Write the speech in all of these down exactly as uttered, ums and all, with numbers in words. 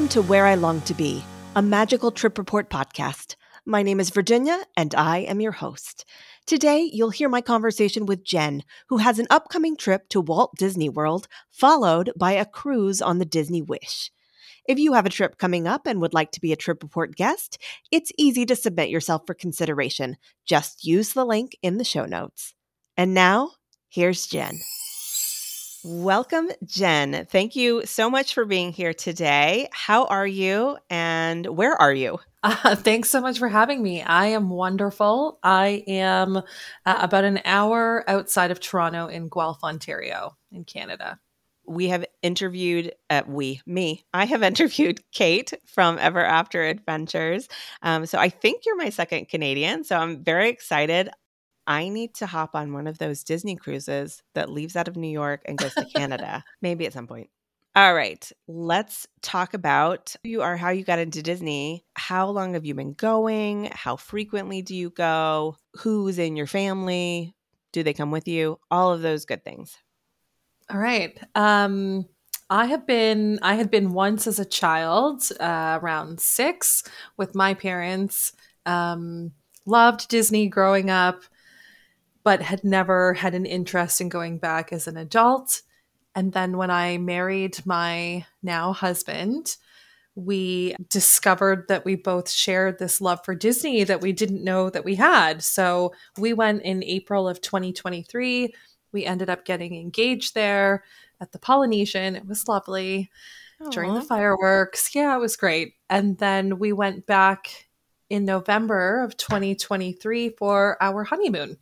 Welcome to Where I Long to Be, a magical trip report podcast. My name is Virginia, and I am your host. Today, you'll hear my conversation with Jen, who has an upcoming trip to Walt Disney World, followed by a cruise on the Disney Wish. If you have a trip coming up and would like to be a trip report guest, it's easy to submit yourself for consideration. Just use the link in the show notes. And now, here's Jen. Welcome, Jen. Thank you so much for being here today. How are you and where are you? Uh, thanks so much for having me. I am wonderful. I am uh, about an hour outside of Toronto in Guelph, Ontario, in Canada. We have interviewed, uh, we, me, I have interviewed Kate from Ever After Adventures. Um, so I think you're my second Canadian. So I'm very excited. I need to hop on one of those Disney cruises that leaves out of New York and goes to Canada, maybe at some point. All right, let's talk about who you are, how you got into Disney. How long have you been going? How frequently do you go? Who's in your family? Do they come with you? All of those good things. All right. Um, I have been, I had been once as a child, uh, around six with my parents. Um, loved Disney growing up, but had never had an interest in going back as an adult. And then when I married my now husband, we discovered that we both shared this love for Disney that we didn't know that we had. So we went in April of twenty twenty-three. We ended up getting engaged there at the Polynesian. It was lovely. Aww. During the fireworks. Yeah, it was great. And then we went back in November of twenty twenty-three for our honeymoon.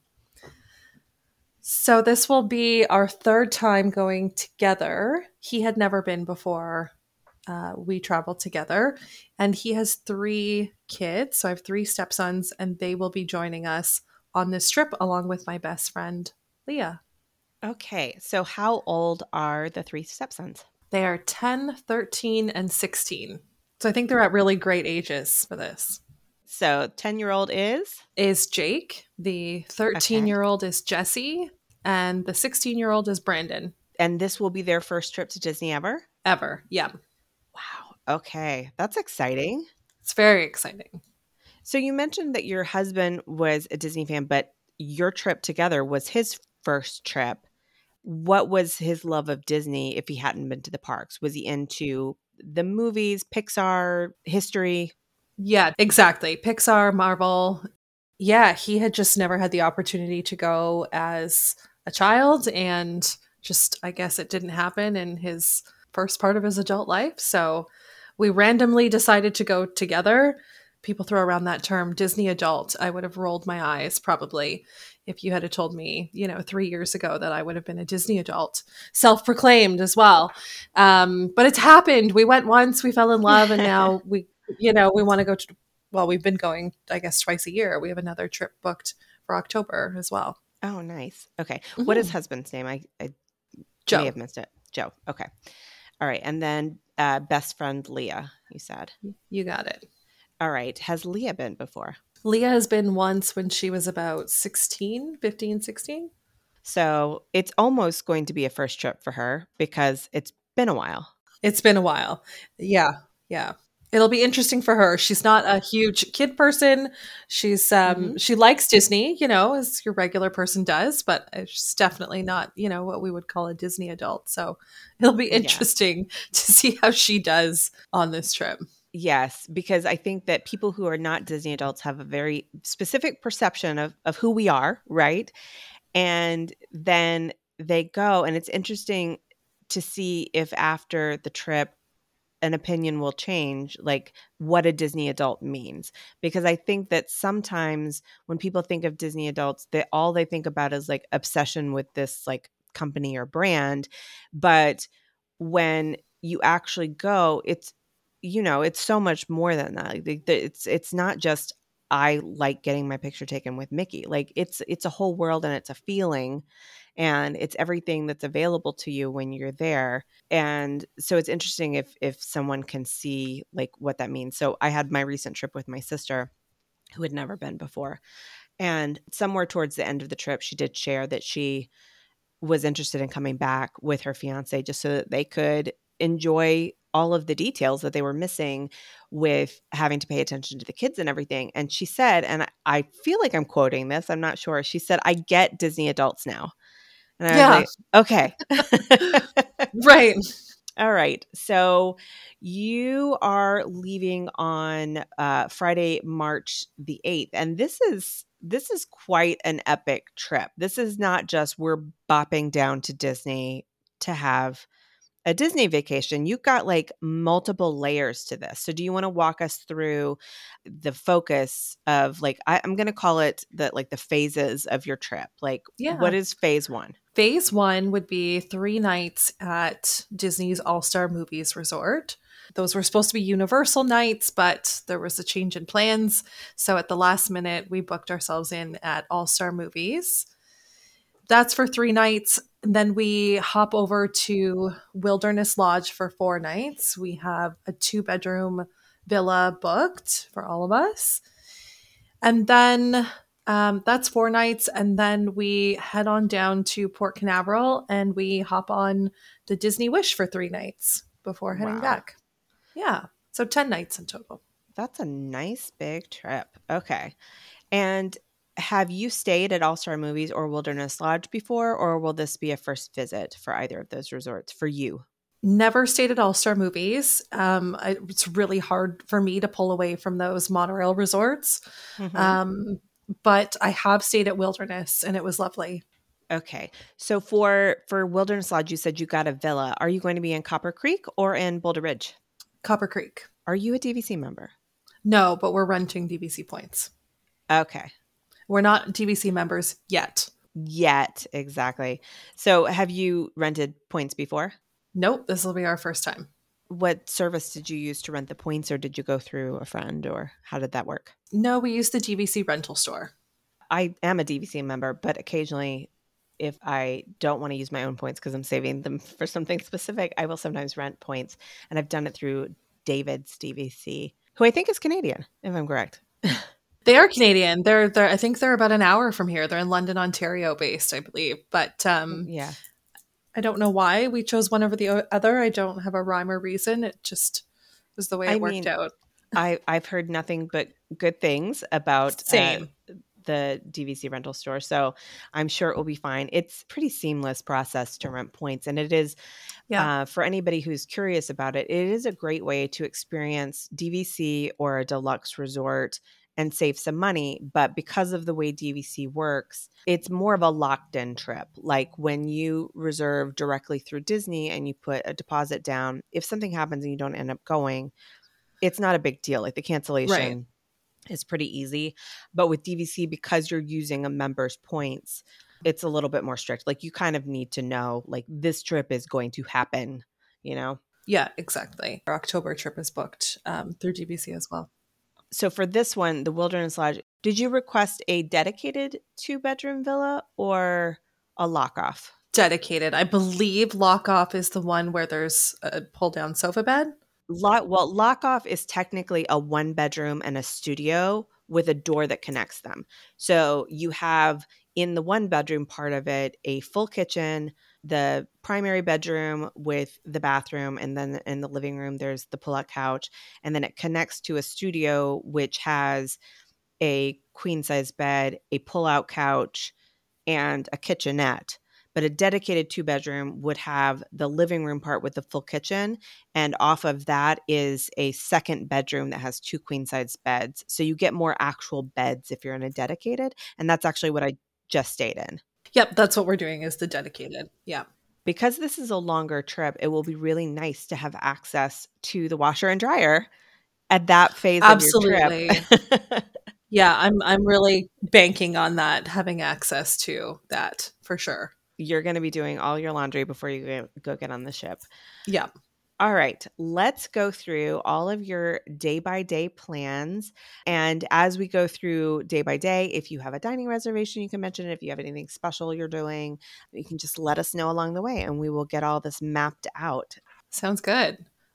So this will be our third time going together. He had never been before uh, we traveled together. And he has three kids. So I have three stepsons, and they will be joining us on this trip along with my best friend, Leah. Okay. So how old are the three stepsons? They are ten, thirteen, and sixteen. So I think they're at really great ages for this. So ten-year-old is? Is Jake. The thirteen-year-old okay. is Jesse. And the sixteen-year-old is Brandon. And this will be their first trip to Disney ever? Ever, yeah. Wow. Okay. That's exciting. It's very exciting. So you mentioned that your husband was a Disney fan, but your trip together was his first trip. What was his love of Disney if he hadn't been to the parks? Was he into the movies, Pixar, history? Yeah, exactly. Pixar, Marvel. Yeah, he had just never had the opportunity to go as a child, and just, I guess it didn't happen in his first part of his adult life. So we randomly decided to go together. People throw around that term Disney adult. I would have rolled my eyes probably if you had told me, you know, three years ago that I would have been a Disney adult, self-proclaimed as well. Um, but it's happened. We went once, we fell in love, and now we, you know, we want to go to, well, we've been going, I guess, twice a year. We have another trip booked for October as well. Oh, nice. Okay. Mm-hmm. What is husband's name? I, I Joe. may have missed it. Joe. Okay. All right. And then uh, best friend Leah, you said. You got it. All right. Has Leah been before? Leah has been once when she was about sixteen, fifteen, sixteen. So it's almost going to be a first trip for her because it's been a while. It's been a while. Yeah. Yeah. It'll be interesting for her. She's not a huge kid person. She's um mm-hmm. she likes Disney, you know, as your regular person does, but she's definitely not, you know, what we would call a Disney adult. So it'll be interesting yeah. to see how she does on this trip. Yes, because I think that people who are not Disney adults have a very specific perception of, of who we are, right? And then they go, and it's interesting to see if after the trip, an opinion will change, like what a Disney adult means. Because I think that sometimes when people think of Disney adults, they all they think about is like obsession with this like company or brand. But when you actually go, it's, you know, it's so much more than that. Like, it's it's not just I like getting my picture taken with Mickey. Like it's it's a whole world, and it's a feeling, and it's everything that's available to you when you're there. And so it's interesting if if someone can see like what that means. So I had my recent trip with my sister who had never been before. And somewhere towards the end of the trip, she did share that she was interested in coming back with her fiance just so that they could enjoy all of the details that they were missing with having to pay attention to the kids and everything. And she said, and I, I feel like I'm quoting this, I'm not sure. She said, "I get Disney adults now." And I was Yeah. like, okay. Right. All right. So you are leaving on uh, Friday, March the eighth. And this is this is quite an epic trip. This is not just we're bopping down to Disney to have a Disney vacation. You've got like multiple layers to this. So do you want to walk us through the focus of like, I, I'm going to call it the like the phases of your trip. Like Yeah. what is phase one? Phase one would be three nights at Disney's All-Star Movies Resort. Those were supposed to be Universal nights, but there was a change in plans. So at the last minute, we booked ourselves in at All-Star Movies. That's for three nights. And then we hop over to Wilderness Lodge for four nights. We have a two-bedroom villa booked for all of us. And then um, that's four nights. And then we head on down to Port Canaveral and we hop on the Disney Wish for three nights before heading Wow. back. Yeah. So ten nights in total. That's a nice big trip. Okay. And have you stayed at All-Star Movies or Wilderness Lodge before, or will this be a first visit for either of those resorts for you? Never stayed at All-Star Movies. Um, I, it's really hard for me to pull away from those monorail resorts. Mm-hmm. Um, but I have stayed at Wilderness and it was lovely. Okay. So for, for Wilderness Lodge, you said you got a villa. Are you going to be in Copper Creek or in Boulder Ridge? Copper Creek. Are you a D V C member? No, but we're renting D V C points. Okay. We're not D V C members yet. Yet, exactly. So have you rented points before? Nope, this will be our first time. What service did you use to rent the points, or did you go through a friend, or how did that work? No, we used the D V C rental store. I am a D V C member, but occasionally if I don't want to use my own points because I'm saving them for something specific, I will sometimes rent points. And I've done it through David's D V C, who I think is Canadian, if I'm correct. They are Canadian. They're, they're, I think they're about an hour from here. They're in London, Ontario based, I believe. But um, yeah, I don't know why we chose one over the other. I don't have a rhyme or reason. It just was the way it I worked mean, out. I, I've heard nothing but good things about Same. Uh, the D V C rental store. So I'm sure it will be fine. It's a pretty seamless process to rent points. And it is, Yeah. uh, for anybody who's curious about it, it is a great way to experience D V C or a deluxe resort and save some money. But because of the way D V C works, it's more of a locked in trip. Like when you reserve directly through Disney and you put a deposit down, if something happens and you don't end up going, it's not a big deal. Like the cancellation Right. is pretty easy. But with D V C, because you're using a member's points, it's a little bit more strict. Like you kind of need to know, like this trip is going to happen, you know? Yeah, exactly. Our October trip is booked um, through D V C as well. So for this one, the Wilderness Lodge, did you request a dedicated two-bedroom villa or a lock-off? Dedicated. I believe lock-off is the one where there's a pull-down sofa bed. Lock, well, lock-off is technically a one-bedroom and a studio with a door that connects them. So you have in the one-bedroom part of it a full kitchen, the primary bedroom with the bathroom, and then in the living room there's the pull-out couch, and then it connects to a studio which has a queen-size bed, a pull-out couch, and a kitchenette. But a dedicated two-bedroom would have the living room part with the full kitchen, and off of that is a second bedroom that has two queen-size beds. So you get more actual beds if you're in a dedicated, and that's actually what I just stayed in. Yep, that's what we're doing is the dedicated. Yeah. Because this is a longer trip, it will be really nice to have access to the washer and dryer at that phase Absolutely. of your trip. Yeah, I'm I'm really banking on that, having access to that for sure. You're going to be doing all your laundry before you go, go get on the ship. Yeah. All right, let's go through all of your day-by-day plans. And as we go through day by day, if you have a dining reservation, you can mention it. If you have anything special you're doing, you can just let us know along the way, and we will get all this mapped out. Sounds good.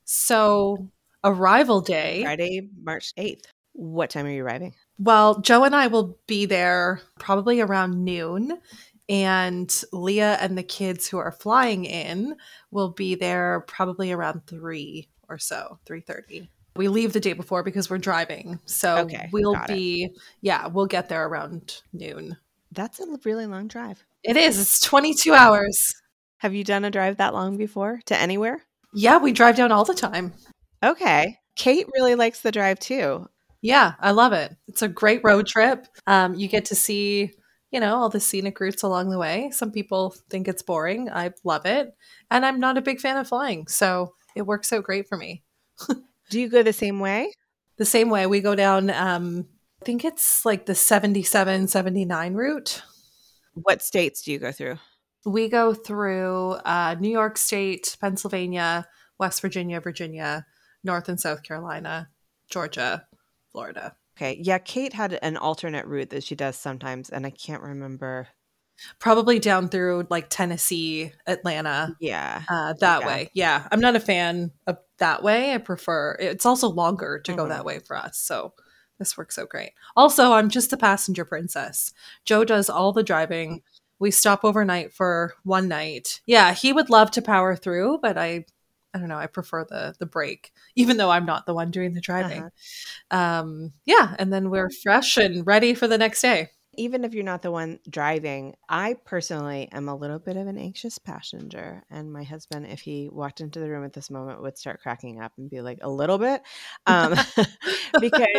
So arrival day. Friday, March eighth. What time are you arriving? Well, Joe and I will be there probably around noon. And Leah and the kids who are flying in will be there probably around three or so, three thirty. We leave the day before because we're driving. So Okay, we'll got it. be, yeah, we'll get there around noon. That's a really long drive. It is. It's twenty-two hours. Have you done a drive that long before to anywhere? Yeah, we drive down all the time. Okay. Kate really likes the drive too. Yeah, I love it. It's a great road trip. Um, you get to see, you know, all the scenic routes along the way. Some people think it's boring. I love it. And I'm not a big fan of flying. So it works out great for me. Do you go the same way? The same way we go down, um, I think it's like the seventy-seven, seventy-nine route. What states do you go through? We go through uh, New York State, Pennsylvania, West Virginia, Virginia, North and South Carolina, Georgia, Florida. Okay. Yeah, Kate had an alternate route that she does sometimes, and I can't remember. Probably down through like Tennessee, Atlanta. Yeah. Uh, that yeah. way. Yeah. I'm not a fan of that way. I prefer, it's also longer to Mhm. go that way for us. So this works out great. Also, I'm just the passenger princess. Joe does all the driving. We stop overnight for one night. Yeah, he would love to power through, but I I don't know, I prefer the the break, even though I'm not the one doing the driving. Uh-huh. Um, yeah, and then we're fresh and ready for the next day. Even if you're not the one driving, I personally am a little bit of an anxious passenger. And my husband, if he walked into the room at this moment, would start cracking up and be like, a little bit. Um, because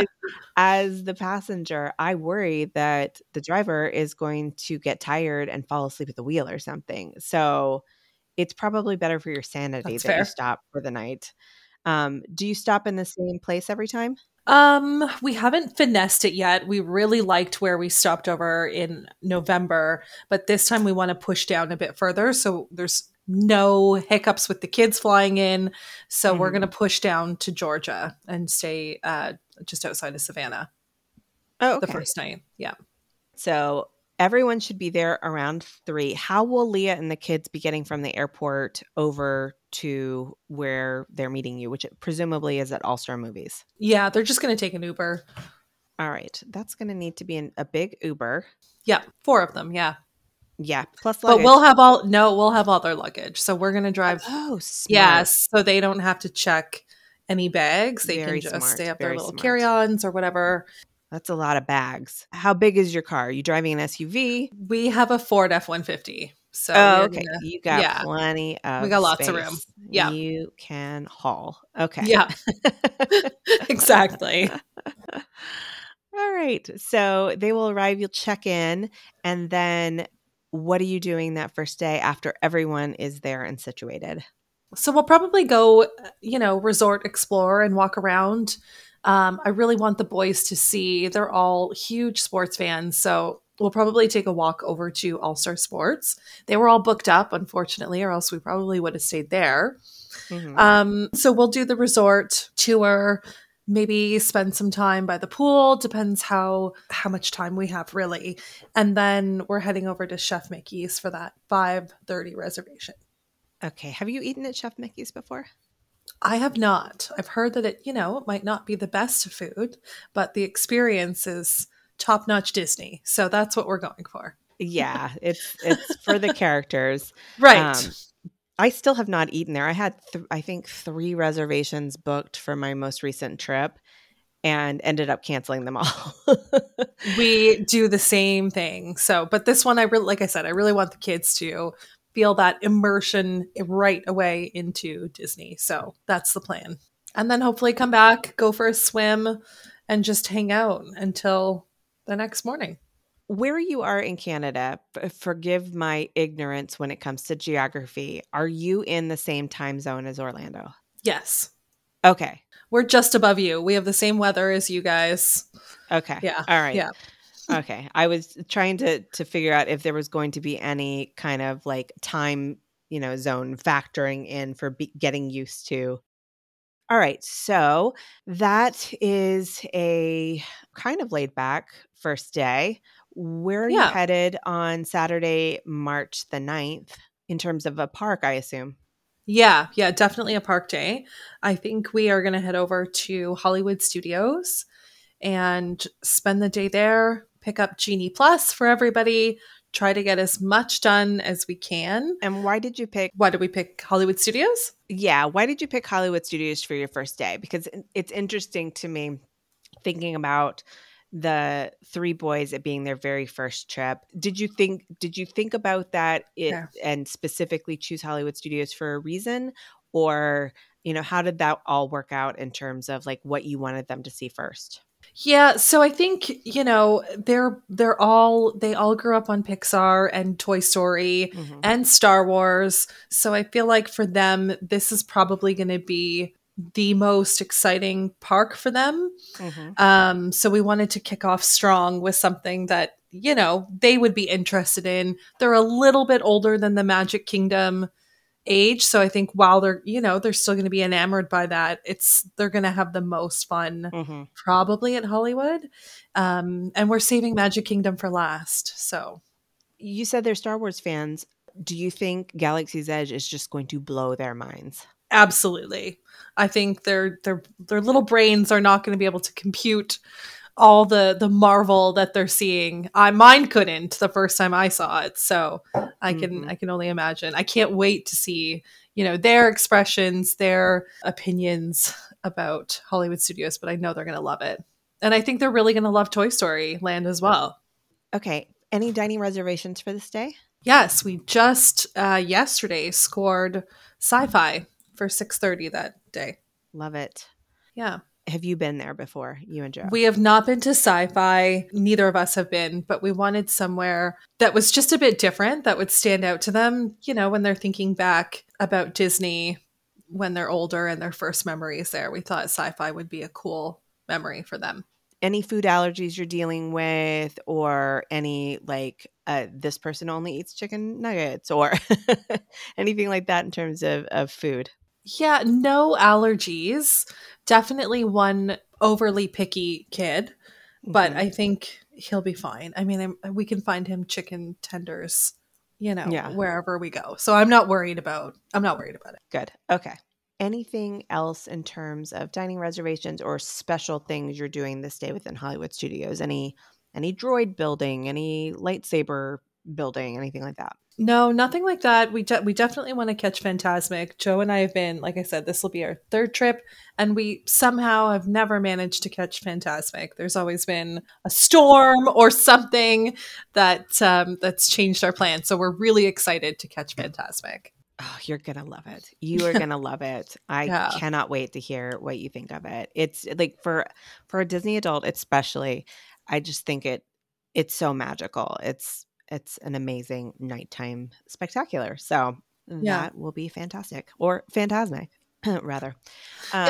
as the passenger, I worry that the driver is going to get tired and fall asleep at the wheel or something. So it's probably better for your sanity That's that you fair. stop for the night. Um, do you stop in the same place every time? Um, we haven't finessed it yet. We really liked where we stopped over in November, but this time we want to push down a bit further. So there's no hiccups with the kids flying in. So we're Mhm. going to push down to Georgia and stay uh, just outside of Savannah Oh, the okay. first night. Yeah. So everyone should be there around three. How will Leah and the kids be getting from the airport over to where they're meeting you, which presumably is at All Star Movies? Yeah, they're just going to take an Uber. All right. That's going to need to be an, a big Uber. Yeah, four of them. Yeah. Yeah. Plus But luggage. we'll have all, no, we'll have all their luggage. So we're going to drive. Oh, smart. Yes. So they don't have to check any bags. They Very can just, smart, they have their very little smart. carry-ons or whatever. That's a lot of bags. How big is your car? Are you driving an S U V? We have a Ford F one fifty. So Oh, we're okay. gonna- You got yeah. plenty of We got lots of space. room. Yeah. You can haul. Okay. Yeah. Exactly. All right. So they will arrive, you'll check in, and then what are you doing that first day after everyone is there and situated? So we'll probably go, you know, resort explore and walk around. Um, I really want the boys to see, they're all huge sports fans. So we'll probably take a walk over to All Star Sports. They were all booked up, unfortunately, or else we probably would have stayed there. Mhm. Um, so we'll do the resort tour, maybe spend some time by the pool, depends how how much time we have really. And then we're heading over to Chef Mickey's for that five thirty reservation. Okay. Have you eaten at Chef Mickey's before? I have not. I've heard that it, you know, it might not be the best food, but the experience is top-notch Disney. So that's what we're going for. Yeah, it's it's for the characters. Right. Um, I still have not eaten there. I had, th- I think, three reservations booked for my most recent trip and ended up canceling them all. We do the same thing. So, but this one, I really, like I said, I really want the kids to feel that immersion right away into Disney. So that's the plan. And then hopefully come back, go for a swim, and just hang out until the next morning. Where you are in Canada, f- forgive my ignorance when it comes to geography. Are you in the same time zone as Orlando? Yes. Okay. We're just above you. We have the same weather as you guys. Okay. Yeah. All right. Yeah. Okay. I was trying to to figure out if there was going to be any kind of like time, you know, zone factoring in for be- getting used to. All right. So that is a kind of laid back first day. Where are you Yeah. headed on Saturday, March the ninth, in terms of a park, I assume? Yeah. Yeah. Definitely a park day. I think we are going to head over to Hollywood Studios and spend the day there, pick up Genie Plus for everybody, try to get as much done as we can. And why did you pick? Why did we pick Hollywood Studios? Yeah, why did you pick Hollywood Studios for your first day? Because it's interesting to me thinking about the three boys, it being their very first trip. Did you think did you think about that it Yeah. and specifically choose Hollywood Studios for a reason? Or, you know, how did that all work out in terms of like what you wanted them to see first? Yeah, so I think, you know, they're they're all they all grew up on Pixar and Toy Story Mm-hmm. and Star Wars. So I feel like for them this is probably going to be the most exciting park for them. Mm-hmm. Um so we wanted to kick off strong with something that, you know, they would be interested in. They're a little bit older than the Magic Kingdom age, so I think while they're, you know, they're still going to be enamored by that, it's they're going to have the most fun Mm-hmm. probably at Hollywood. Um and we're saving Magic Kingdom for last. So You said they're Star Wars fans. Do you think Galaxy's Edge is just going to blow their minds? absolutely. I think their their their little brains are not going to be able to compute all the the Marvel that they're seeing. I mine couldn't the first time I saw it, so I can Mm-hmm. I can only imagine. I can't wait to see, you know, their expressions, their opinions about Hollywood Studios, but I know they're going to love it. And I think they're really going to love Toy Story Land as well. Okay. Any dining reservations for this day? Yes, we just uh yesterday scored Sci-Fi for six thirty that day. Love it. Yeah. Have you been there before, you and Joe? We have not been to Sci-Fi. Neither of us have been, but we wanted somewhere that was just a bit different, that would stand out to them, you know, when they're thinking back about Disney when they're older and their first memories there. We thought Sci-Fi would be a cool memory for them. Any food allergies you're dealing with, or any like uh, this person only eats chicken nuggets, or anything like that in terms of, of food? Yeah, no allergies. Definitely one overly picky kid, but Mhm. I think he'll be fine. I mean, I'm, we can find him chicken tenders, you know, Yeah. wherever we go. So I'm not worried about. I'm not worried about it. Good. Okay. Anything else in terms of dining reservations or special things you're doing this day within Hollywood Studios? Any any droid building, any lightsaber building, anything like that? No, nothing like that. We de- we definitely want to catch Phantasmic. Joe and I have been, like I said, this will be our third trip, and we somehow have never managed to catch Phantasmic. There's always been a storm or something that um, that's changed our plans. So we're really excited to catch Phantasmic. Oh, you're going to love it. You are going to love it. I Yeah. cannot wait to hear what you think of it. It's like for for a Disney adult especially, I just think it it's so magical. It's it's an amazing nighttime spectacular. So Yeah. that will be fantastic, or phantasmic rather. Um,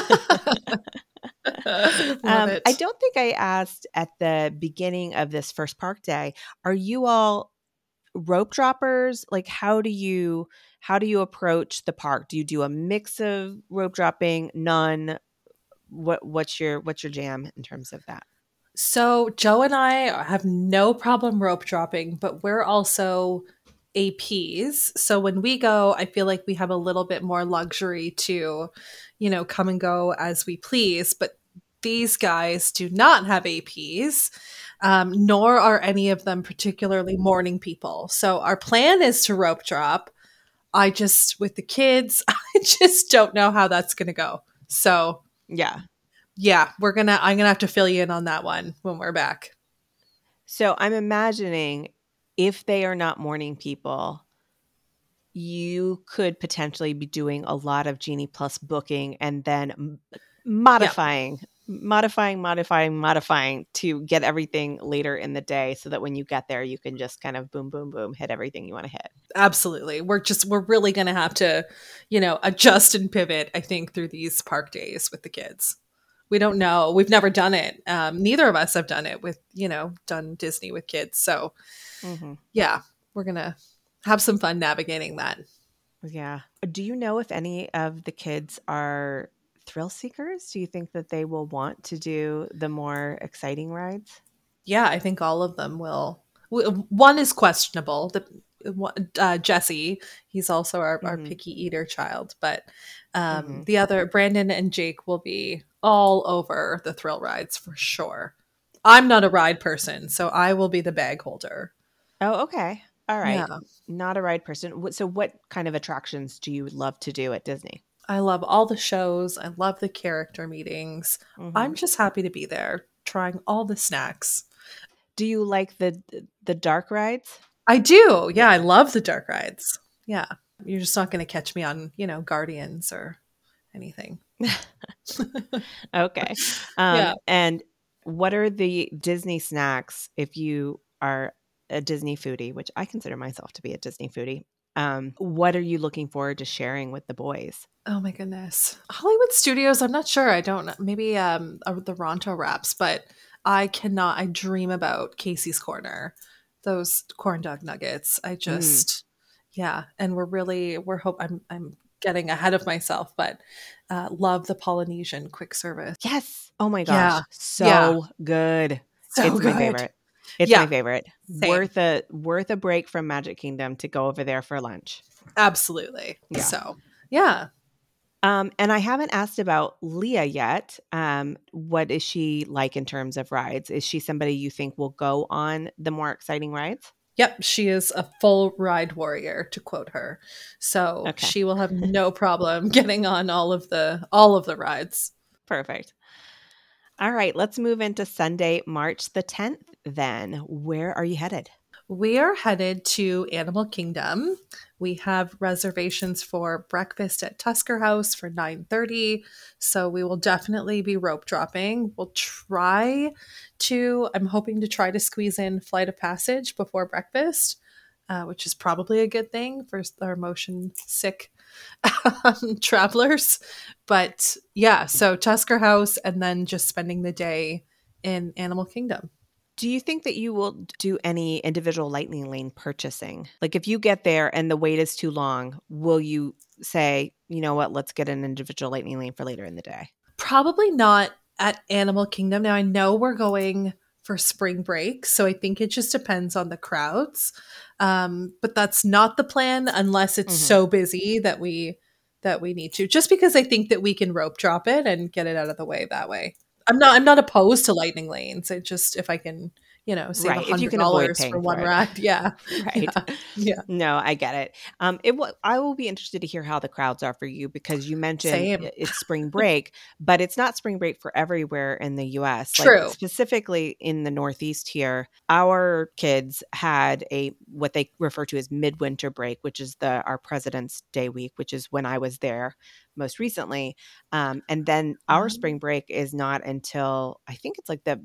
Love um, it. I don't think I asked at the beginning of this first park day, are you all rope droppers? Like how do you how do you approach the park? Do you do a mix of rope dropping, none? What what's your what's your jam in terms of that? So Joe and I have no problem rope dropping, but we're also A Ps. So when we go, I feel like we have a little bit more luxury to, you know, come and go as we please. But these guys do not have A Ps, um, nor are any of them particularly morning people. So our plan is to rope drop. I just, with the kids, I just don't know how that's going to go. So Yeah. yeah, we're gonna. I'm gonna have to fill you in on that one when we're back. So I'm imagining if they are not morning people, you could potentially be doing a lot of Genie Plus booking and then m- modifying, modifying, modifying, modifying to get everything later in the day so that when you get there, you can just kind of boom, boom, boom, hit everything you want to hit. Absolutely. We're just we're really gonna have to, you know, adjust and pivot, I think, through these park days with the kids. We don't know. We've never done it. Um, neither of us have done it with, you know, done Disney with kids. So Mm-hmm. yeah, we're gonna have some fun navigating that. Yeah. Do you know if any of the kids are thrill seekers? Do you think that they will want to do the more exciting rides? Yeah, I think all of them will. W- One is questionable. The uh, Jesse, he's also our, our Mhm. picky eater child, but um, Mhm. the other Brandon and Jake will be all over the thrill rides for sure. I'm not a ride person, so I will be the bag holder. Oh, okay. All right. Yeah. Not a ride person. Wh- So, what kind of attractions do you love to do at Disney? I love all the shows. I love the character meetings. Hmm. I'm just happy to be there, trying all the snacks. Do you like the the dark rides? I do. Yeah, I love the dark rides. Yeah. You're just not going to catch me on, you know, Guardians or anything. Okay. Um, Yeah. and what are the Disney snacks if you are a Disney foodie, which I consider myself to be a Disney foodie? Um, what are you looking forward to sharing with the boys? Oh my goodness. Hollywood Studios, I'm not sure. I don't know. Maybe um uh, the Ronto wraps, but I cannot I dream about Casey's Corner. Those corn dog nuggets. I Mm, just yeah, and we're really we're hope I'm I'm getting ahead of myself, but uh love the Polynesian quick service. yes. Oh my Yeah. gosh. Yeah. So good. So It's my good. favorite. It's my Yeah, favorite. same. Worth a worth a break from Magic Kingdom to go over there for lunch. Absolutely. Yeah. So, yeah. Um, and I haven't asked about Leah yet. Um, what is she like in terms of rides? Is she somebody you think will go on the more exciting rides? Yep, she is a full ride warrior, to quote her. So Okay, she will have no problem getting on all of the all of the rides. perfect. All right, let's move into Sunday, March the tenth then. Where are you headed? We are headed to Animal Kingdom. We have reservations for breakfast at Tusker House for nine thirty. So we will definitely be rope dropping. We'll try to I'm hoping to try to squeeze in Flight of Passage before breakfast, uh, which is probably a good thing for our motion sick um, travelers. But yeah, so Tusker House and then just spending the day in Animal Kingdom. Do you think that you will do any individual lightning lane purchasing? Like if you get there and the wait is too long, will you say, you know what, let's get an individual lightning lane for later in the day? Probably not at Animal Kingdom. Now I know we're going for spring break, so I think it just depends on the crowds. Um, but that's not the plan unless it's Hmm. so busy that we that we need to. Just because I think that we can rope drop it and get it out of the way that way. I'm not I'm not opposed to lightning lanes. It just if I can, you know, save a Right. If you hundred can avoid dollars for paying for one it. ride. Yeah. Right. Yeah. Yeah. No, I get it. Um, it will. I will be interested to hear how the crowds are for you because you mentioned Same. i- it's spring break, but it's not spring break for everywhere in the U S. Like True. specifically in the Northeast here, our kids had a what they refer to as midwinter break, which is the our President's Day week, which is when I was there most recently. Um, and then our Um, spring break is not until I think it's like the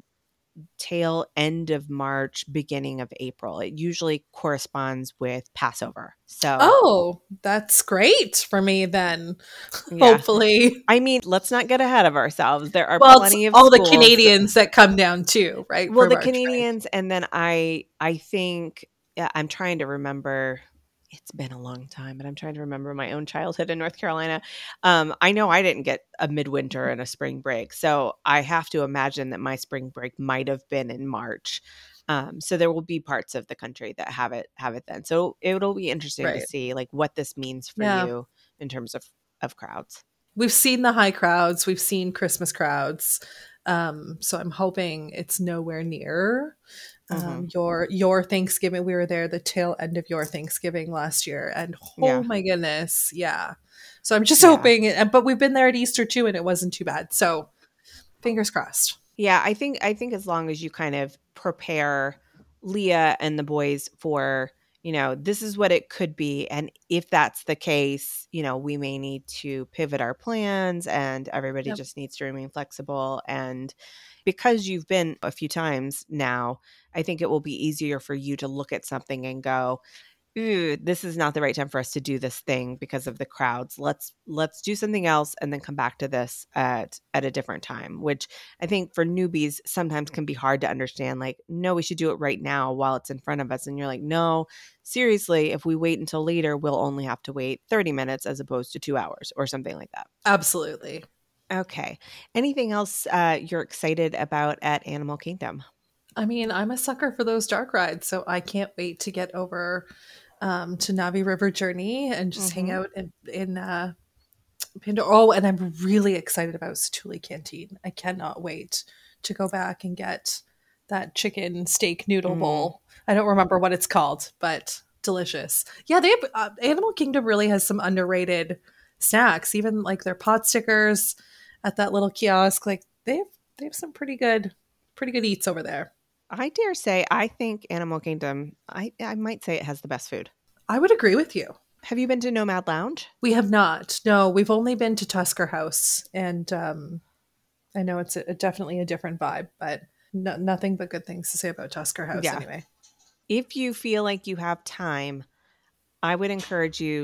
tail end of March, beginning of April. It usually corresponds with Passover. So, oh, that's great for me then. yeah. Hopefully. I mean, let's not get ahead of ourselves. There are Well, it's plenty of all the schools. Canadians that come down too, right, Well, for the March break. Canadians, and then I I think yeah, I'm trying to remember. It's been a long time, but I'm trying to remember my own childhood in North Carolina. Um, I know I didn't get a midwinter and a spring break, so I have to imagine that my spring break might have been in March. Um, so there will be parts of the country that have it have it then. So it'll be interesting to Right. see like what this means for Yeah. you in terms of of crowds. We've seen the high crowds, we've seen Christmas crowds. Um, so I'm hoping it's nowhere near Hmm. um, your your Thanksgiving. We were there the tail end of your Thanksgiving last year, and oh Yeah, my goodness, yeah. So I'm just yeah. hoping, and- but we've been there at Easter too, and it wasn't too bad. So fingers crossed. Yeah, I think I think as long as you kind of prepare Leah and the boys for, you know, this is what it could be. And if that's the case, you know, we may need to pivot our plans and everybody Yep. just needs to remain flexible. And because you've been a few times now, I think it will be easier for you to look at something and go, ooh, this is not the right time for us to do this thing because of the crowds. Let's let's do something else and then come back to this at at a different time, which I think for newbies sometimes can be hard to understand. Like, no, we should do it right now while it's in front of us. And you're like, no, seriously, if we wait until later, we'll only have to wait thirty minutes as opposed to two hours or something like that. Absolutely. Okay. Anything else uh, you're excited about at Animal Kingdom? I mean, I'm a sucker for those dark rides, so I can't wait to get over um, to Navi River Journey and just hang Mm-hmm. out in, in uh, Pandora. Oh, and I'm really excited about Satuli Canteen. I cannot wait to go back and get that chicken steak noodle Mm. bowl. I don't remember what it's called, but delicious. Yeah, they have, uh, Animal Kingdom really has some underrated snacks. Even like their pot stickers at that little kiosk, like they have they have some pretty good pretty good eats over there. I dare say, I think Animal Kingdom, I, I might say it has the best food. I would agree with you. Have you been to Nomad Lounge? We have not. No, we've only been to Tusker House, and um, I know it's a, a definitely a different vibe, but no, nothing but good things to say about Tusker House Yeah. anyway. If you feel like you have time, I would encourage you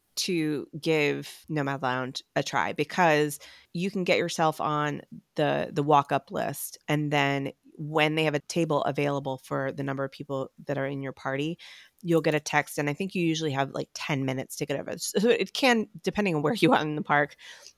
to give Nomad Lounge a try, because you can get yourself on the the walk up list, and then when they have a table available for the number of people that are in your party, you'll get a text, and I think you usually have like ten minutes to get over. So it can, depending on where you are in the park,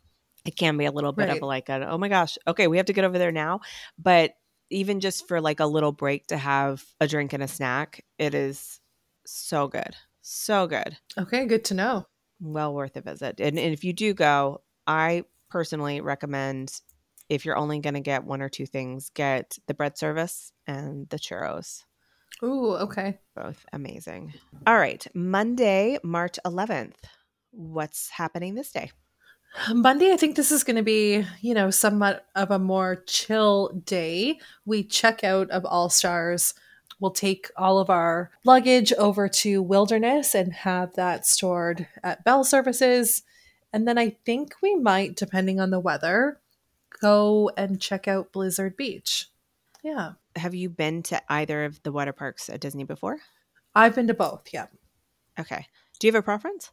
it can be a little bit Right. of like a, oh my gosh, okay, we have to get over there now. But even just for like a little break to have a drink and a snack, it is so good. So good. Okay, good to know. Well worth a visit. And, and if you do go, I personally recommend, if you're only going to get one or two things, get the bread service and the churros. Ooh, okay. Both amazing. All right. Monday, March eleventh. What's happening this day? Monday, I think this is going to be, you know, somewhat of a more chill day. We check out of All Stars. We'll take all of our luggage over to Wilderness and have that stored at Bell Services. And then I think we might, depending on the weather, go and check out Blizzard Beach. Yeah. Have you been to either of the water parks at Disney before? I've been to both. Yeah. Okay. Do you have a preference?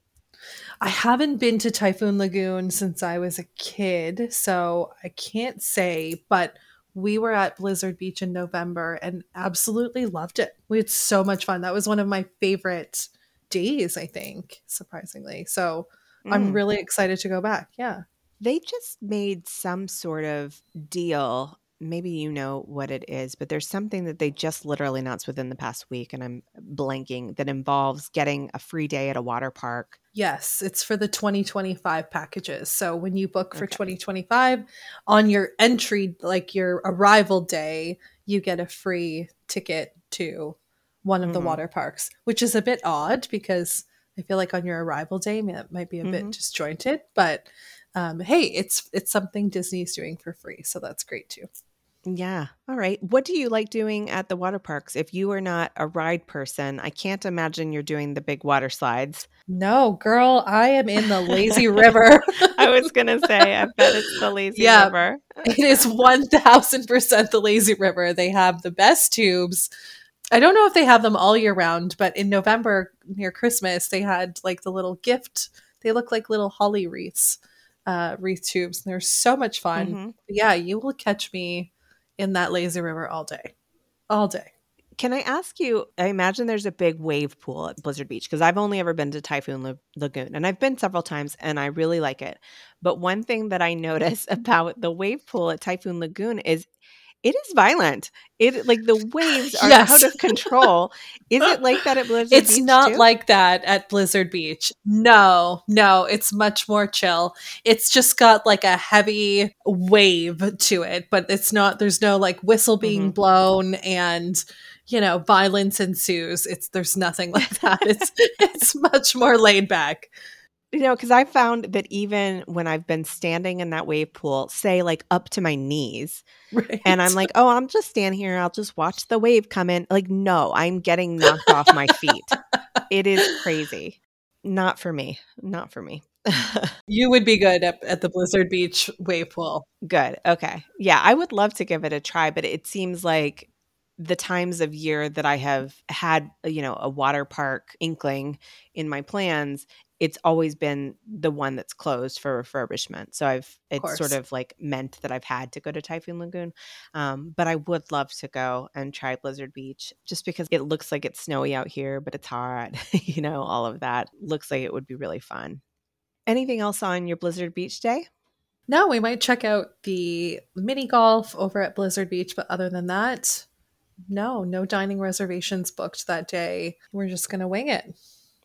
I haven't been to Typhoon Lagoon since I was a kid, so I can't say, but we were at Blizzard Beach in November and absolutely loved it. We had so much fun. That was one of my favorite days, I think, surprisingly. So mm. I'm really excited to go back. Yeah. They just made some sort of deal. Maybe you know what it is, but there's something that they just literally announced within the past week, and I'm blanking, that involves getting a free day at a water park. Yes, it's for the twenty twenty-five packages. So when you book for okay. twenty twenty-five, on your entry, like your arrival day, you get a free ticket to one of mm-hmm. the water parks, which is a bit odd because I feel like on your arrival day, it might be a mm-hmm. bit disjointed, but um, hey, it's it's something Disney's doing for free. So that's great too. Yeah. All right. What do you like doing at the water parks? If you are not a ride person, I can't imagine you're doing the big water slides. No, girl, I am in the lazy river. I was going to say, I bet it's the lazy yeah, river. It is one thousand percent the lazy river. They have the best tubes. I don't know if they have them all year round, but in November near Christmas, they had like the little gift. They look like little holly wreaths, uh, wreath tubes. And they're so much fun. Mm-hmm. Yeah, you will catch me in that lazy river all day, all day. Can I ask you, I imagine there's a big wave pool at Blizzard Beach, because I've only ever been to Typhoon La- Lagoon, and I've been several times and I really like it. But one thing that I notice about the wave pool at Typhoon Lagoon is it is violent. It like the waves are yes. out of control. Is it like that at Blizzard it's Beach? It's not too? like that at Blizzard Beach. No, no, it's much more chill. It's just got like a heavy wave to it, but it's not, there's no like whistle being mm-hmm. blown and, you know, violence ensues. It's, there's nothing like that. It's, it's much more laid back. You know, because I found that even when I've been standing in that wave pool, say like up to my knees, right. and I'm like, oh, I'm just stand here. I'll just watch the wave come in. Like, no, I'm getting knocked off my feet. It is crazy. Not for me. Not for me. You would be good at, at the Blizzard Beach wave pool. Good. Okay. Yeah, I would love to give it a try, but it seems like the times of year that I have had, you know, a water park inkling in my plans, it's always been the one that's closed for refurbishment. So I've, it's sort of like meant that I've had to go to Typhoon Lagoon. Um, but I would love to go and try Blizzard Beach, just because it looks like it's snowy out here, but it's hot, you know, all of that looks like it would be really fun. Anything else on your Blizzard Beach day? No, we might check out the mini golf over at Blizzard Beach. But other than that, no, no dining reservations booked that day. We're just going to wing it.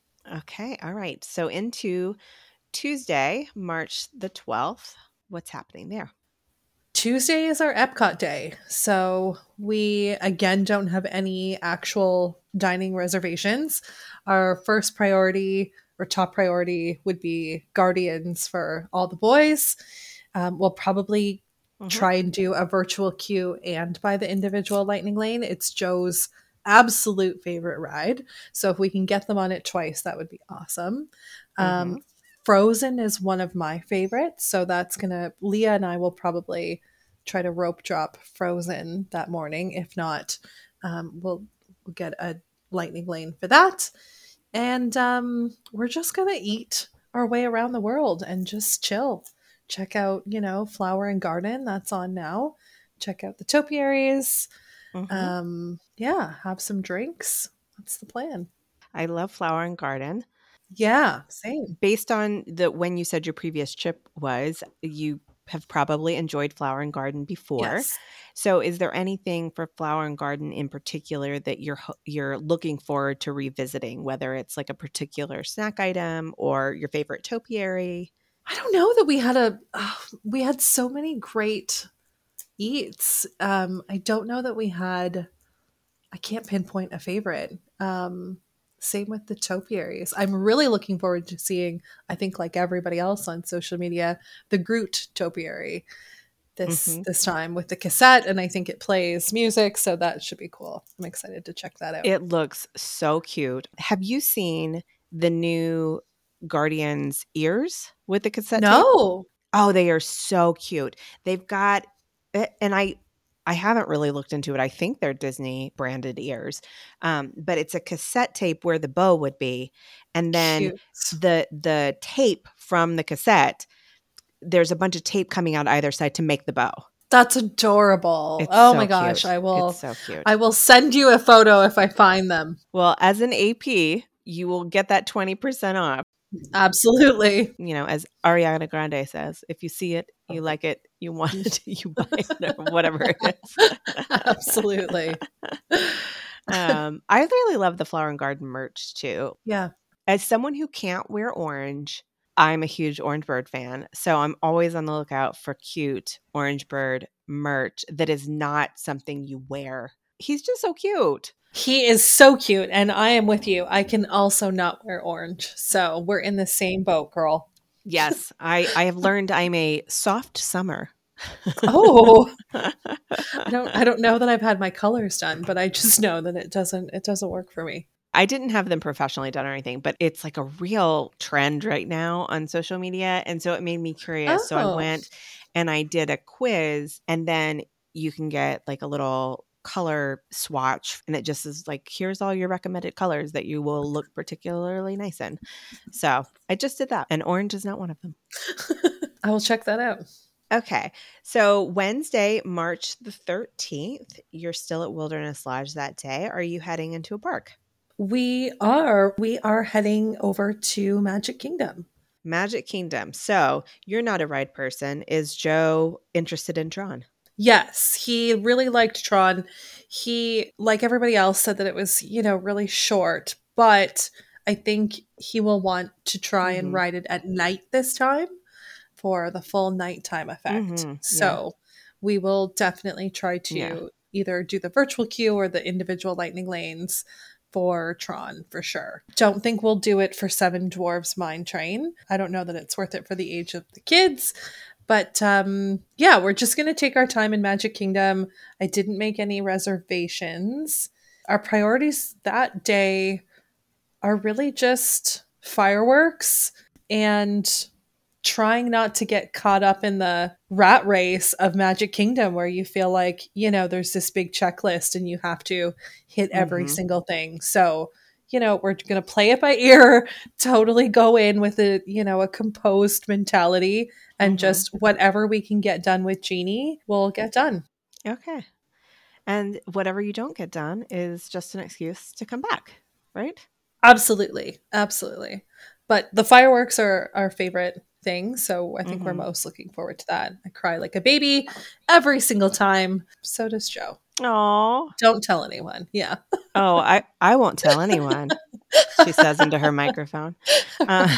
Okay. All right. So into Tuesday, March the twelfth, what's happening there? Tuesday is our Epcot day. So we again don't have any actual dining reservations. Our first priority or top priority would be Guardians for all the boys. Um, we'll probably Mhm. try and do a virtual queue and buy the individual Lightning Lane. It's Joe's absolute favorite ride. So if we can get them on it twice, that would be awesome. Um, Mhm. Frozen is one of my favorites. So that's going to, Leah and I will probably try to rope drop Frozen that morning. If not, um, we'll, we'll get a Lightning Lane for that. And um, we're just going to eat our way around the world and just chill. Check out, you know, Flower and Garden. That's on now. Check out the topiaries. Mhm. Um, yeah, have some drinks. That's the plan. I love Flower and Garden. Yeah, same. Based on the when you said your previous trip was, you have probably enjoyed Flower and Garden before. Yes. So is there anything for Flower and Garden in particular that you're ho- you're looking forward to revisiting, whether it's like a particular snack item or your favorite topiary? I don't know that we had a oh, we had so many great eats. Um, I don't know that we had I can't pinpoint a favorite. Um, same with the topiaries. I'm really looking forward to seeing, I think like everybody else on social media, the Groot topiary this Mhm. this time with the cassette, and I think it plays music, so that should be cool. I'm excited to check that out. It looks so cute. Have you seen the new Guardians ears with the cassette tape? No. Oh, they are so cute. They've got a- and I I haven't really looked into it. I think they're Disney branded ears. Um, but it's a cassette tape where the bow would be, and then Cute. the the tape from the cassette, there's a bunch of tape coming out either side to make the bow. That's adorable. It's Oh so my gosh, cute. I will It's so cute. I will send you a photo if I find them. Well, as an A P, you will get that twenty percent off. Absolutely. You know, as Ariana Grande says, if you see it, you like it, you want it, you buy it, or whatever it is. Absolutely. um, I really love the Flower and Garden merch too. Yeah. As someone who can't wear orange, I'm a huge Orange Bird fan. So I'm always on the lookout for cute Orange Bird merch that is not something you wear. He's just so cute. He is so cute, and I am with you. I can also not wear orange. So we're in the same boat, girl. Yes, I, I have learned I'm a soft summer. Oh, I don't I don't know that I've had my colors done, but I just know that it doesn't it doesn't work for me. I didn't have them professionally done or anything, but it's like a real trend right now on social media. And so it made me curious. So I Oh. went and I did a quiz, and then you can get like a little color swatch, and it just is like, here's all your recommended colors that you will look particularly nice in. So I just did that, and orange is not one of them. I will check that out. Okay. So Wednesday, March the thirteenth, you're still at Wilderness Lodge that day. Are you heading into a park? We are we are heading over to Magic Kingdom. Magic Kingdom. So you're not a ride person. Is Joe interested in Tron? Yes, he really liked Tron. He, like everybody else, said that it was, you know, really short, but I think he will want to try and Mhm. ride it at night this time for the full nighttime effect. Mhm, So we will definitely try to Yeah. either do the virtual queue or the individual lightning lanes for Tron for sure. Don't think we'll do it for Seven Dwarfs Mine Train. I don't know that it's worth it for the age of the kids. But um, yeah, we're just going to take our time in Magic Kingdom. I didn't make any reservations. Our priorities that day are really just fireworks and trying not to get caught up in the rat race of Magic Kingdom where you feel like, you know, there's this big checklist and you have to hit every Mhm. single thing. So, you know, we're going to play it by ear, totally go in with a, you know, a composed mentality, and Mhm. just whatever we can get done with Genie, we'll get done. Okay. And whatever you don't get done is just an excuse to come back, right? Absolutely. Absolutely. But the fireworks are our favorite thing. So I think we're Mhm. most looking forward to that. I cry like a baby every single time. So does Joe. Oh. Don't tell anyone. Yeah. Oh, I, I won't tell anyone. she says into her microphone. Uh,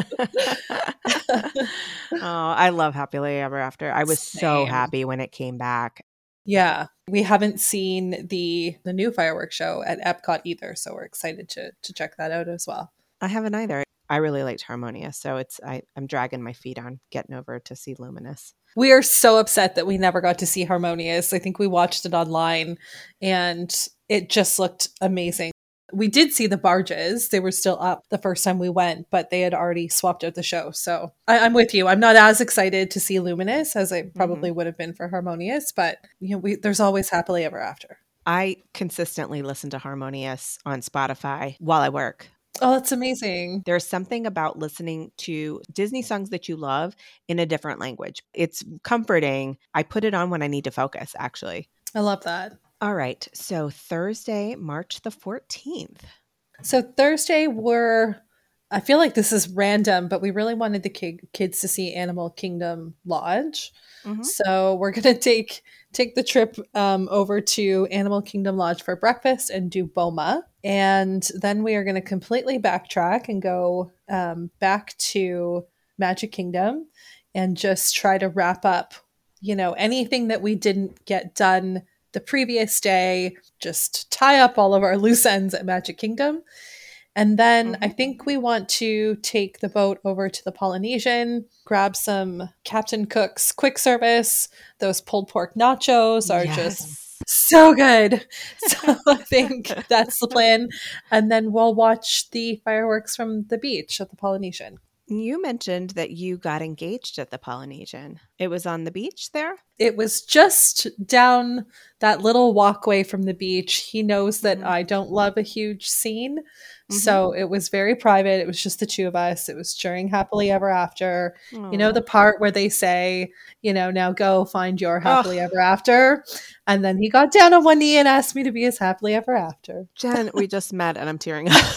oh, I love Happily Ever After. I was so Same. happy when it came back. Yeah, we haven't seen the the new fireworks show at Epcot either, so we're excited to to check that out as well. I haven't either. I really liked Harmonious, so it's I, I'm dragging my feet on getting over to see Luminous. We are so upset that we never got to see Harmonious. I think we watched it online and it just looked amazing. We did see the barges. They were still up the first time we went, but they had already swapped out the show. So I, I'm with you. I'm not as excited to see Luminous as I probably mm-hmm. would have been for Harmonious, but you know, we, there's always Happily Ever After. I consistently listen to Harmonious on Spotify while I work. Oh, that's amazing. There's something about listening to Disney songs that you love in a different language. It's comforting. I put it on when I need to focus, actually. I love that. All right. So Thursday, March the fourteenth. So Thursday, we're, I feel like this is random, but we really wanted the ki- kids to see Animal Kingdom Lodge. Mm-hmm. So we're going to take take the trip um, over to Animal Kingdom Lodge for breakfast and do Boma. And then we are going to completely backtrack and go um, back to Magic Kingdom and just try to wrap up, you know, anything that we didn't get done the previous day, just tie up all of our loose ends at Magic Kingdom. And then mm-hmm. I think we want to take the boat over to the Polynesian, grab some Captain Cook's quick service. Those pulled pork nachos are yes. just so good. So I think that's the plan. And then we'll watch the fireworks from the beach at the Polynesian. You mentioned that you got engaged at the Polynesian. It was on the beach there? It was just down that little walkway from the beach. He knows that mm-hmm. I don't love a huge scene. Mm-hmm. So it was very private. It was just the two of us. It was during Happily Ever After. Aww. You know, the part where they say, you know, now go find your Happily oh. Ever After. And then he got down on one knee and asked me to be his Happily Ever After. Jen, we just met and I'm tearing up.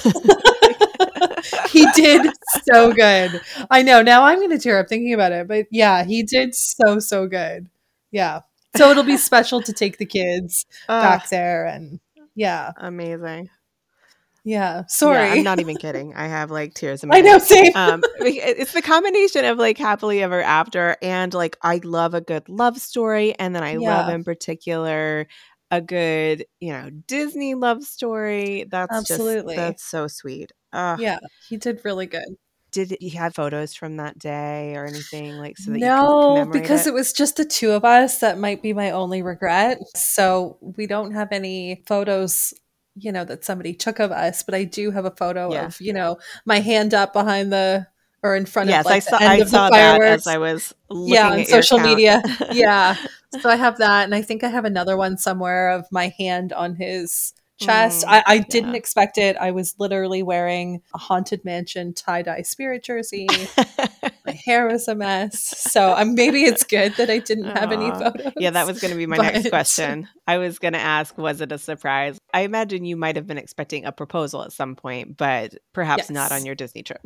He did so good. I know. Now I'm going to tear up thinking about it. But yeah, he did so, so good. Yeah. So it'll be special to take the kids uh, back there. And yeah. Amazing. Yeah. Sorry. Yeah, I'm not even kidding. I have like tears in my I know, same. Um, it's the combination of like Happily Ever After and like I love a good love story. And then I yeah. love in particular a good, you know, Disney love story. That's Absolutely. just, that's so sweet. Uh, yeah, he did really good. Did you have photos from that day or anything like so that no, you can commemorate because it? it was just the two of us. That might be my only regret. So we don't have any photos, you know, that somebody took of us. But I do have a photo yeah. of, you know, my hand up behind the or in front yes, of like I saw, the end I of saw the fireworks. That as I was looking yeah, on at social your media. Yeah, so I have that, and I think I have another one somewhere of my hand on his chest. Mm, I, I didn't yeah. expect it. I was literally wearing a Haunted Mansion tie-dye spirit jersey. My hair was a mess. So um, maybe it's good that I didn't Aww. have any photos. Yeah, that was going to be my but... next question. I was going to ask, was it a surprise? I imagine you might have been expecting a proposal at some point, but perhaps yes. not on your Disney trip.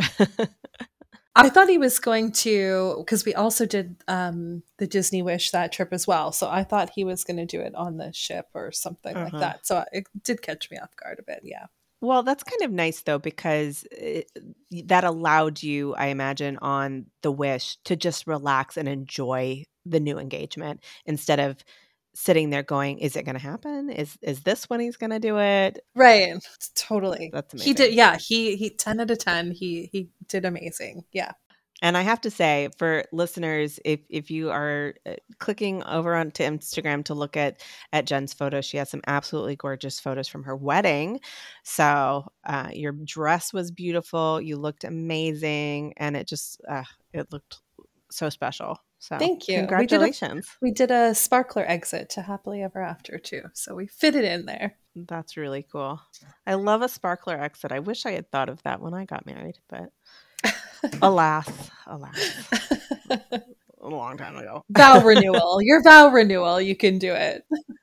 I thought he was going to, because we also did um, the Disney Wish that trip as well. So I thought he was going to do it on the ship or something uh-huh. like that. So it did catch me off guard a bit. Yeah. Well, that's kind of nice, though, because it, that allowed you, I imagine, on the Wish to just relax and enjoy the new engagement instead of sitting there going, is it going to happen? Is is this when he's going to do it? Right. Totally. That's amazing. He did. Yeah. He, he ten out of ten. He, he did amazing. Yeah. And I have to say, for listeners, if if you are clicking over onto Instagram to look at, at Jen's photos, she has some absolutely gorgeous photos from her wedding. So uh, your dress was beautiful. You looked amazing. And it just, uh, it looked so special. So thank you. Congratulations. We did, a, we did a sparkler exit to Happily Ever After too. So we fit it in there. That's really cool. I love a sparkler exit. I wish I had thought of that when I got married, but alas, alas, a long time ago. Vow renewal. Your vow renewal. You can do it.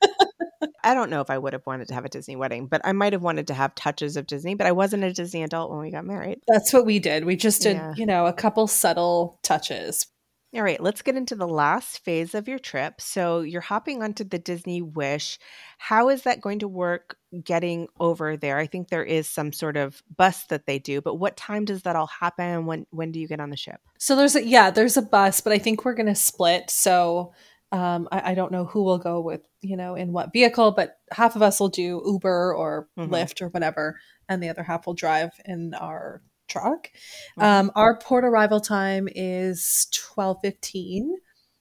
I don't know if I would have wanted to have a Disney wedding, but I might have wanted to have touches of Disney, but I wasn't a Disney adult when we got married. That's what we did. We just did, yeah. you know, a couple subtle touches. All right, let's get into the last phase of your trip. So you're hopping onto the Disney Wish. How is that going to work getting over there? I think there is some sort of bus that they do, but what time does that all happen? When when do you get on the ship? So there's a yeah, there's a bus, but I think we're gonna split. So um, I, I don't know who will go with, you know, in what vehicle, but half of us will do Uber or Mm-hmm. Lyft or whatever, and the other half will drive in our truck. Mm-hmm. Um, our port arrival time is twelve fifteen,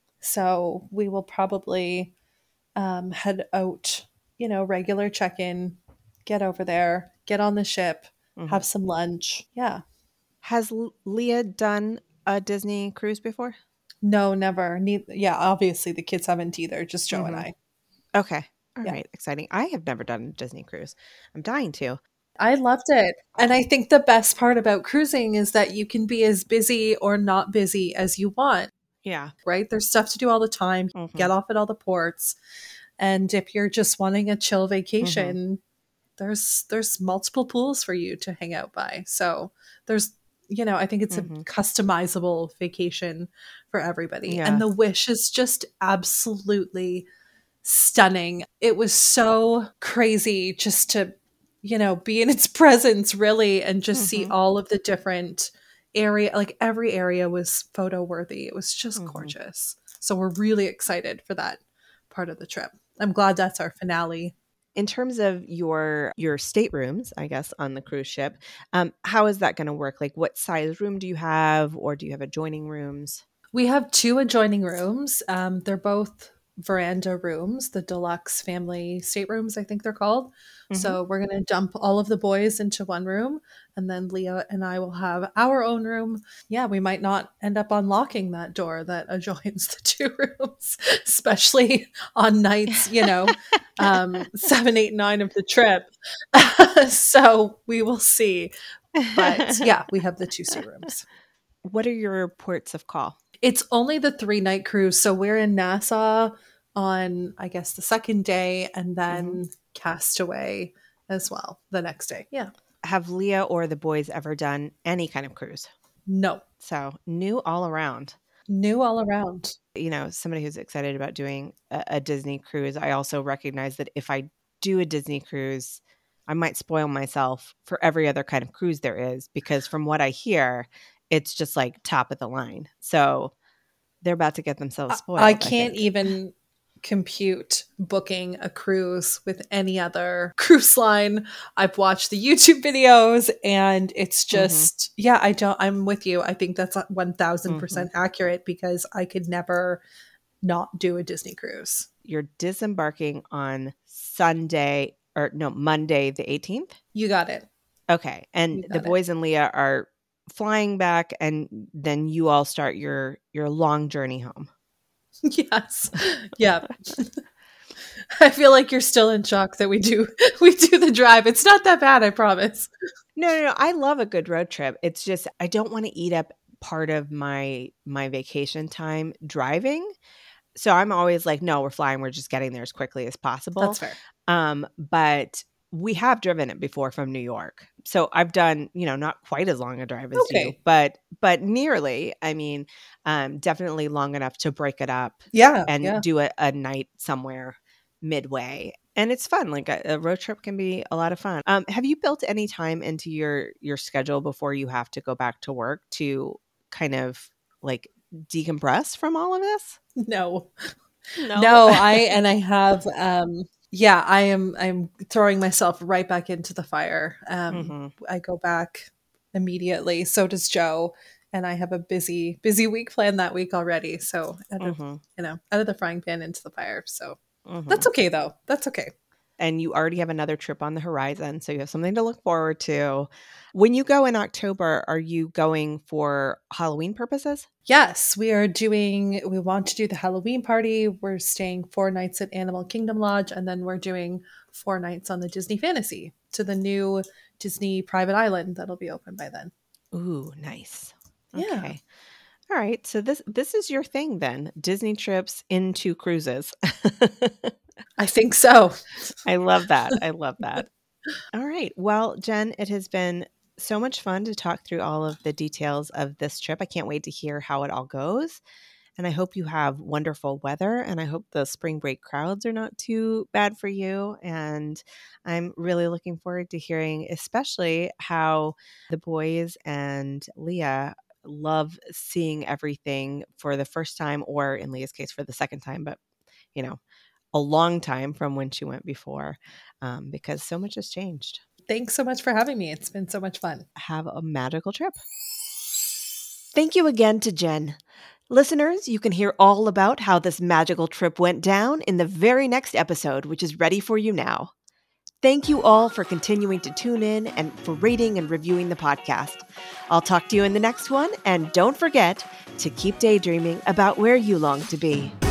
so we will probably um, head out, you know, regular check-in, get over there, get on the ship, Mm-hmm. have some lunch. Yeah. Has L- Leah done a Disney cruise before? No, never. Ne- yeah, obviously the kids haven't either, just Joe Mm-hmm. and I. Okay. All Yeah. right. Exciting. I have never done a Disney cruise. I'm dying to. I loved it. And I think the best part about cruising is that you can be as busy or not busy as you want, Yeah. right? There's stuff to do all the time. Mm-hmm. Get off at all the ports. And if you're just wanting a chill vacation, Mm-hmm. there's there's multiple pools for you to hang out by. So there's, you know, I think it's Mm-hmm. a customizable vacation for everybody. Yeah. And the Wish is just absolutely stunning. It was so crazy just to, you know, be in its presence really and just see Mm-hmm. all of the different area, like every area was photo worthy. It was just Mm-hmm. gorgeous. So we're really excited for that part of the trip. I'm glad that's our finale. In terms of your your staterooms, I guess, on the cruise ship, um, how is that going to work? Like, what size room do you have, or do you have adjoining rooms? We have two adjoining rooms. Um, they're both veranda rooms, the deluxe family staterooms, I think they're called. Mm-hmm. So we're going to dump all of the boys into one room, and then Leah and I will have our own room. Yeah, we might not end up unlocking that door that adjoins the two rooms, especially on nights, you know, um, seven, eight, nine of the trip. So we will see. But yeah, we have the two staterooms. What are your ports of call? It's only the three night cruise. So we're in Nassau on, I guess, the second day, and then mm-hmm. Castaway as well the next day. Yeah. Have Leah or the boys ever done any kind of cruise? No. So new all around. New all around. You know, somebody who's excited about doing a, a Disney cruise, I also recognize that if I do a Disney cruise, I might spoil myself for every other kind of cruise there is, because from what I hear, it's just like top of the line. So they're about to get themselves spoiled. I can't I even compute booking a cruise with any other cruise line. I've watched the YouTube videos and it's just, mm-hmm. yeah, I don't, I'm with you. I think that's one thousand percent mm-hmm. accurate, because I could never not do a Disney cruise. You're disembarking on Sunday or no, Monday, the eighteenth? You got it. Okay. And the boys it. and Leah are flying back, and then you all start your your long journey home. Yes. Yeah. I feel like you're still in shock that we do we do the drive. It's not that bad, I promise. No, no, no. I love a good road trip. It's just I don't want to eat up part of my my vacation time driving. So I'm always like, no, we're flying. We're just getting there as quickly as possible. That's fair. Um, but we have driven it before from New York. So I've done, you know, not quite as long a drive as okay. you, but but nearly. I mean, um, definitely long enough to break it up. Yeah. And yeah. do a, a night somewhere midway. And it's fun. Like a, a road trip can be a lot of fun. Um, have you built any time into your your schedule before you have to go back to work to kind of like decompress from all of this? No. No. No, I and I have um yeah, I am I'm throwing myself right back into the fire. Um mm-hmm. I go back immediately. So does Joe. And I have a busy, busy week planned that week already. So out of, mm-hmm. you know, out of the frying pan into the fire. So mm-hmm. that's okay though. That's okay. And you already have another trip on the horizon. So you have something to look forward to. When you go in October, are you going for Halloween purposes? Yes, we are doing, we want to do the Halloween party. We're staying four nights at Animal Kingdom Lodge, and then we're doing four nights on the Disney Fantasy to the new Disney private island that'll be open by then. Ooh, nice. Yeah. Okay. All right. So this this is your thing then. Disney trips into cruises. I think so. I love that. I love that. All right. Well, Jen, it has been so much fun to talk through all of the details of this trip. I can't wait to hear how it all goes. And I hope you have wonderful weather, and I hope the spring break crowds are not too bad for you. And I'm really looking forward to hearing, especially how the boys and Leah love seeing everything for the first time, or in Leah's case, for the second time, but you know, a long time from when she went before, um, because so much has changed. Thanks so much for having me. It's been so much fun. Have a magical trip. Thank you again to Jen. Listeners, you can hear all about how this magical trip went down in the very next episode, which is ready for you now. Thank you all for continuing to tune in and for rating and reviewing the podcast. I'll talk to you in the next one, and don't forget to keep daydreaming about where you long to be.